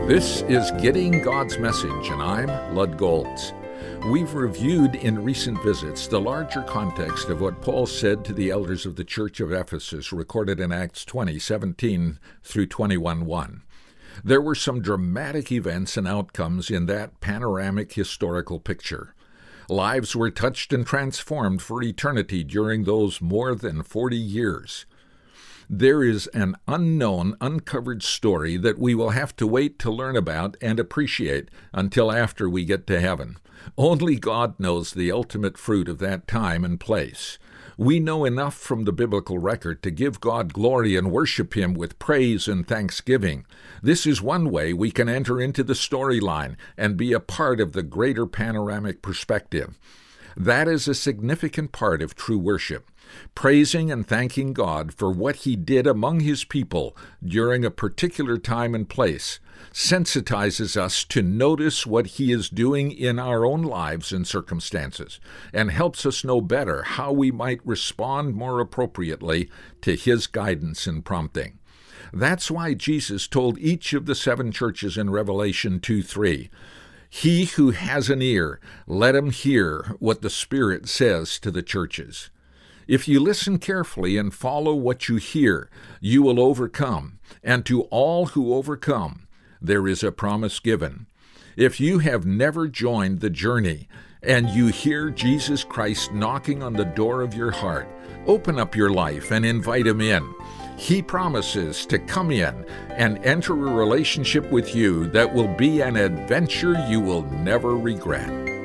This is Getting God's Message, and I'm Lud Golds. We've reviewed in recent visits the larger context of what Paul said to the elders of the church of Ephesus, recorded in Acts 20:17 through 21:1. There were some dramatic events and outcomes in that panoramic historical picture. Lives were touched and transformed for eternity during those more than 40 years. There is an unknown, uncovered story that we will have to wait to learn about and appreciate until after we get to heaven. Only God knows the ultimate fruit of that time and place. We know enough from the biblical record to give God glory and worship Him with praise and thanksgiving. This is one way we can enter into the storyline and be a part of the greater panoramic perspective. That is a significant part of true worship. Praising and thanking God for what He did among His people during a particular time and place sensitizes us to notice what He is doing in our own lives and circumstances, and helps us know better how we might respond more appropriately to His guidance and prompting. That's why Jesus told each of the 7 churches in Revelation 2:3, "He who has an ear, let him hear what the Spirit says to the churches." If you listen carefully and follow what you hear, you will overcome, and to all who overcome, there is a promise given. If you have never joined the journey, and you hear Jesus Christ knocking on the door of your heart, open up your life and invite Him in. He promises to come in and enter a relationship with you that will be an adventure you will never regret.